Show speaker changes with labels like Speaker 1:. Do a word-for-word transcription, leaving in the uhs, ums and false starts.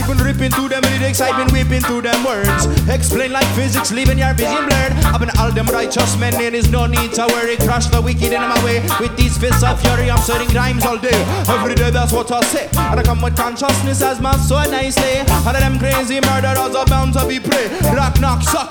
Speaker 1: been ripping through them with excitement, whipping through them words. Explain like physics, leaving your vision blurred. I've been all them righteous men, there is no need to worry. Crush the wicked in my way with these fists of fury. I'm setting rhymes all day, every day that's what I say. And I come with consciousness as my so nicely. All of them crazy murderers are bound to be prey. Rock, knock, suck.